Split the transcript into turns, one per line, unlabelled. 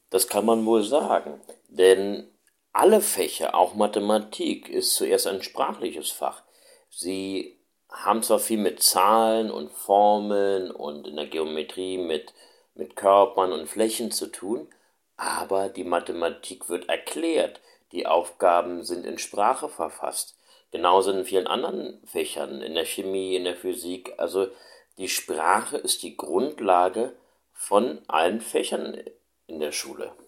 Das kann man wohl sagen, denn alle Fächer, auch Mathematik, ist zuerst ein sprachliches Fach. Sie haben zwar viel mit Zahlen und Formeln und in der Geometrie mit Körpern und Flächen zu tun, aber die Mathematik wird erklärt. Die Aufgaben sind in Sprache verfasst. Genauso in vielen anderen Fächern, in der Chemie, in der Physik. Also die Sprache ist die Grundlage von allen Fächern in der Schule.